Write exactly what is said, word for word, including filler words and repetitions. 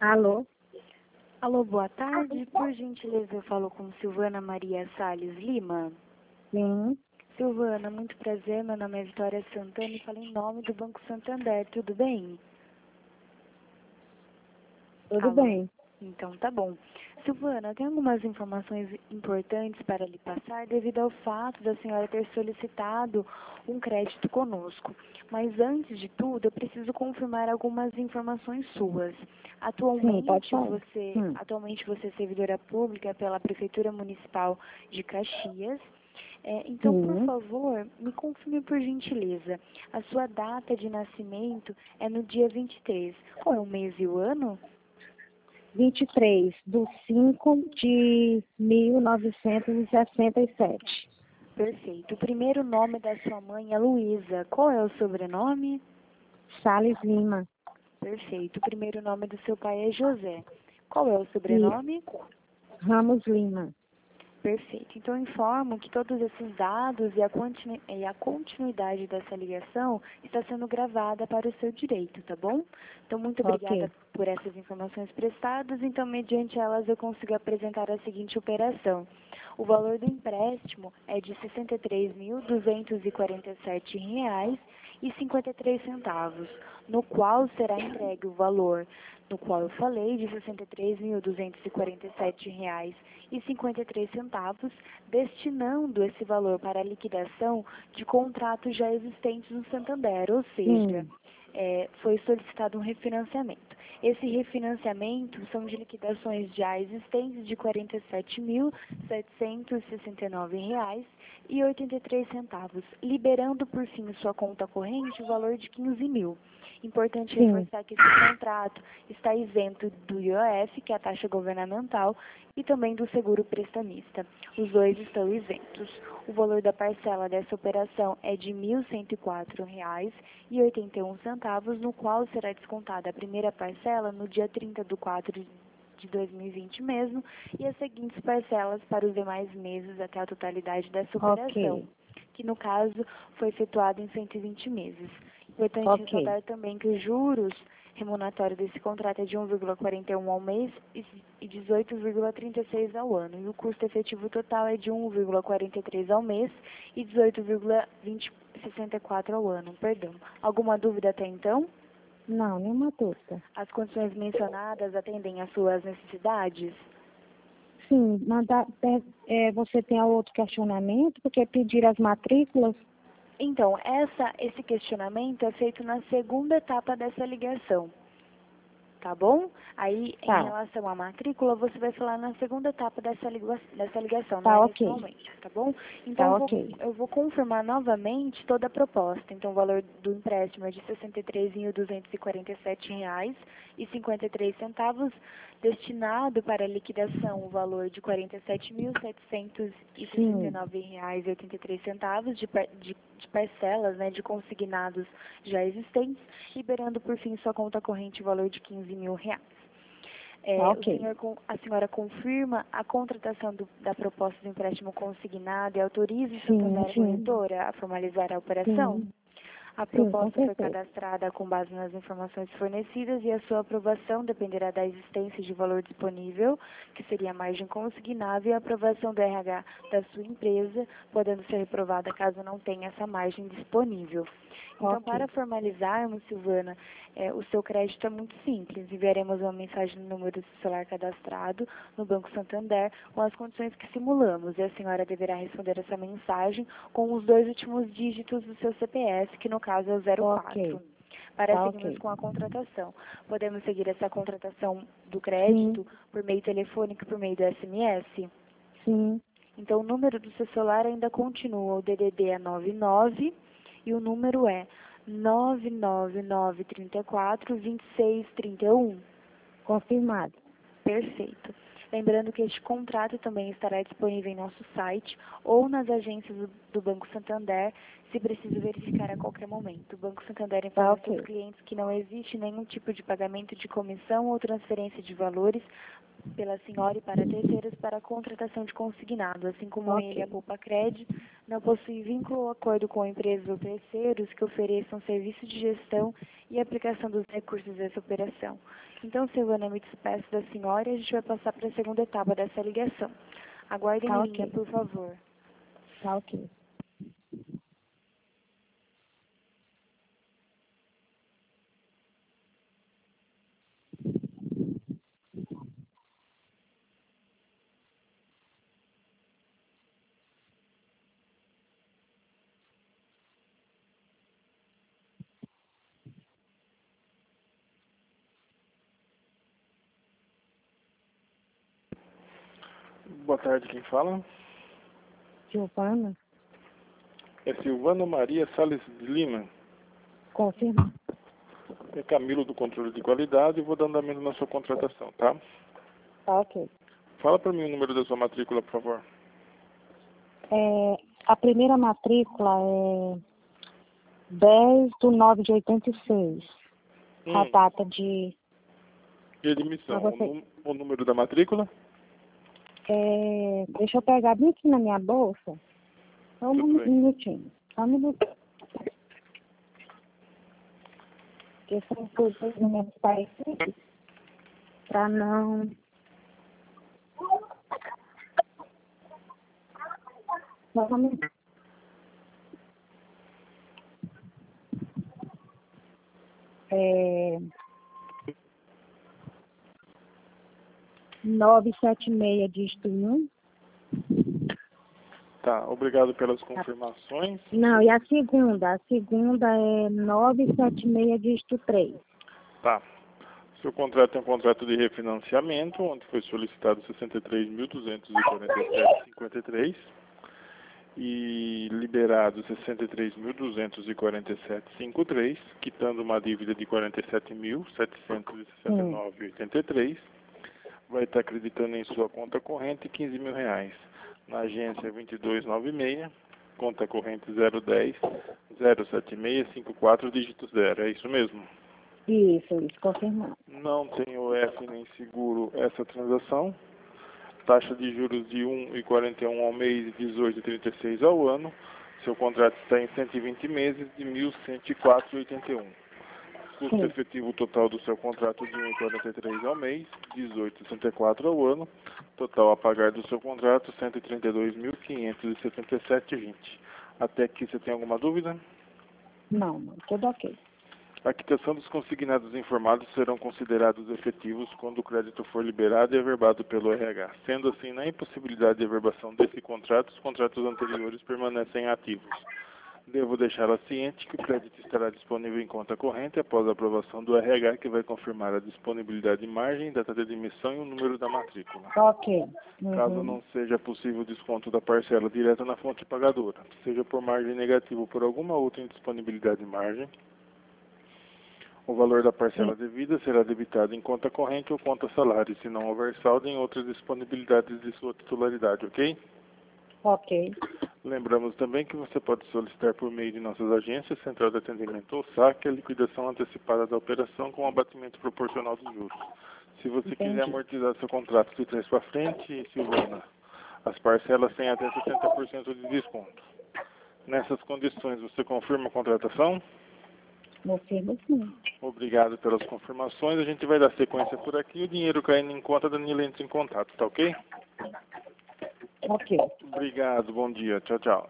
Alô? Alô, boa tarde. Por gentileza, eu falo com Silvana Maria Salles Lima. Sim, Silvana, muito prazer. Meu nome é Vitória Santana e falo em nome do Banco Santander. Tudo bem? tudo Alô? bem. Então, tá bom. Silvana, tem algumas informações importantes para lhe passar devido ao fato da senhora ter solicitado um crédito conosco. Mas antes de tudo, eu preciso confirmar algumas informações suas. Sim, pode Atualmente falar. você, Hum. atualmente você é servidora pública pela Prefeitura Municipal de Caxias. É, então, por Sim, favor, me confirme por gentileza. A sua data de nascimento é no dia vinte e três. Qual é o mês e o ano? vinte e três do cinco de mil novecentos e sessenta e sete. Perfeito. O primeiro nome da sua mãe é Luísa. Qual é o sobrenome? Salles Lima. Perfeito. O primeiro nome do seu pai é José. Qual é o E sobrenome? Ramos Lima. Perfeito. Então, eu informo que todos esses dados e a, continu e a continuidade dessa ligação está sendo gravada para o seu direito, tá bom? Então, muito obrigada Ok. por essas informações prestadas. Então, mediante elas, eu consigo apresentar a seguinte operação. O valor do empréstimo é de sessenta e três mil duzentos e quarenta e sete reais e cinquenta e três centavos, no qual será entregue o valor no qual eu falei de sessenta e três mil duzentos e quarenta e sete reais e cinquenta e três centavos, destinando esse valor para a liquidação de contratos já existentes no Santander, ou seja, Sim, é, foi solicitado um refinanciamento. Esse refinanciamento são de liquidações já existentes de quarenta e sete mil setecentos e sessenta e nove reais e oitenta e três centavos, liberando por fim em sua conta corrente o valor de quinze mil. Importante sim. reforçar que esse contrato está isento do I O F, que é a taxa governamental, e também do seguro prestamista. Os dois estão isentos. O valor da parcela dessa operação é de mil cento e quatro reais e oitenta e um centavos, no qual será descontada a primeira parcela no dia trinta de quatro de dois mil e vinte mesmo, e as seguintes parcelas para os demais meses até a totalidade dessa operação, Ok. que no caso foi efetuado em cento e vinte meses. Importante Ok. ressaltar também que os juros remuneratórios desse contrato é de um vírgula quarenta e um ao mês e dezoito vírgula trinta e seis ao ano. E o custo efetivo total é de um vírgula quarenta e três ao mês e dezoito vírgula sessenta e quatro ao ano. Perdão. Alguma dúvida até então? Não, nenhuma dúvida. As condições mencionadas atendem às suas necessidades? Sim, manda, é, é, você tem outro questionamento, porque pedir as matrículas. Então, essa, esse questionamento é feito na segunda etapa dessa ligação, tá bom? Aí, em Tá, relação à matrícula, você vai falar na segunda etapa dessa, liga, dessa ligação, não é tá nesse ok. momento, tá bom? Então, Tá eu vou, ok. eu vou confirmar novamente toda a proposta. Então, o valor do empréstimo é de sessenta e três mil duzentos e quarenta e sete reais e cinquenta e três centavos, destinado para a liquidação o valor de quarenta e sete mil setecentos e sessenta e Sim, nove reais e oitenta e três centavos de, par- de, de parcelas, né, de consignados já existentes, liberando por fim sua conta corrente o valor de quinze mil reais. tá É, o ok. senhor, con- a senhora confirma a contratação do, da proposta de empréstimo consignado e autoriza o Sim, Santander sim, Corretora a formalizar a operação? sim, A sim, com proposta foi certeza. cadastrada com base nas informações fornecidas e a sua aprovação dependerá da existência de valor disponível, que seria a margem consignável, e a aprovação do R H da sua empresa, podendo ser reprovada caso não tenha essa margem disponível. Então, para Ok. formalizarmos, Silvana, eh, o seu crédito é muito simples. Enviaremos uma mensagem no número do celular cadastrado no Banco Santander com as condições que simulamos, e a senhora deverá responder essa mensagem com os dois últimos dígitos do seu C P F, que no caso é o zero Ok. quatro. Para Tá seguirmos ok. com a contratação. Podemos seguir essa contratação do Sim, crédito por meio telefônico e por meio do S M S? sim. Então, o número do seu celular ainda continua, o D D D é nove nove e o número é nove nove nove três quatro dois seis três um. Confirmado. Perfeito. Lembrando que este contrato também estará disponível em nosso site ou nas agências do, do Banco Santander, se preciso verificar a qualquer momento. O Banco Santander Tá, informa aos ok. seus clientes que não existe nenhum tipo de pagamento de comissão ou transferência de valores pela senhora e para terceiros para a contratação de consignado, assim como Ok. ele, a Poupa-Cred, não possui vínculo ou acordo com empresas ou terceiros que ofereçam serviço de gestão e aplicação dos recursos dessa operação. Então, Silvana, me despeço da senhora e a gente vai passar para a segunda etapa dessa ligação. Aguardem Tá, em ok. linha, por favor. Tá, ok. Boa tarde, quem fala? Giovana, É Silvana Maria Salles de Lima. confirma. É Camilo do Controle de Qualidade e vou dar andamento na sua contratação, tá? Tá, ok. Fala para mim o número da sua matrícula, por favor. É, a primeira matrícula é dez de nove de oitenta e seis. A Hum, data de... de admissão. Ah, O, você... nú- o número da matrícula? É, deixa eu pegar bem aqui na minha bolsa. Só um Tudo bem. minutinho. Só um minutinho. Porque são coisas menos parecidas. Pra não... Só um minutinho. É... nove sete seis, dígito um. Tá, obrigado pelas confirmações. Não, e a segunda? A segunda é nove sete seis, dígito três. Tá. Seu contrato é um contrato de refinanciamento, onde foi solicitado sessenta e três mil duzentos e quarenta e sete vírgula cinquenta e três e liberado sessenta e três mil duzentos e quarenta e sete vírgula cinquenta e três, quitando uma dívida de quarenta e sete mil setecentos e sessenta e nove vírgula oitenta e três, vai estar acreditando em sua conta corrente quinze mil reais. Na agência vinte e dois noventa e seis, conta corrente zero dez zero sete seis cinco quatro, dígito zero. É isso mesmo? Isso, isso, confirmado. Não tem O F nem seguro essa transação. Taxa de juros de um vírgula quarenta e um ao mês e dezoito vírgula trinta e seis ao ano. Seu contrato está em cento e vinte meses de mil cento e quatro vírgula oitenta e um. Custo Sim. efetivo total do seu contrato de um vírgula quarenta e três ao mês, dezoito vírgula sessenta e quatro ao ano. Total a pagar do seu contrato cento e trinta e dois mil quinhentos e setenta e sete vírgula vinte. Até aqui você tem alguma dúvida? Não, não, tudo ok. A quitação dos consignados informados serão considerados efetivos quando o crédito for liberado e averbado pelo R H. Sendo assim, na impossibilidade de averbação desse contrato, os contratos anteriores permanecem ativos. Devo deixá-la ciente que o crédito estará disponível em conta corrente após a aprovação do R H, que vai confirmar a disponibilidade de margem, data de admissão e o número da matrícula. Ok. Uhum. Caso não seja possível o desconto da parcela direta na fonte pagadora, seja por margem negativa ou por alguma outra indisponibilidade de margem, o valor da parcela devida será debitado em conta corrente ou conta salário, se não houver saldo em outras disponibilidades de sua titularidade, ok? Ok. Lembramos também que você pode solicitar por meio de nossas agências, Central de Atendimento ou saque, a liquidação antecipada da operação com abatimento proporcional dos juros. Se você Entendi. quiser amortizar seu contrato de trás para frente, Silvana, as parcelas têm até setenta por cento de desconto. Nessas condições, você confirma a contratação? Confirmo sim. Obrigado pelas confirmações. A gente vai dar sequência por aqui. O dinheiro caindo em conta, a Danila entra em contato, tá ok? Ok. Obrigado, bom dia. Tchau, tchau.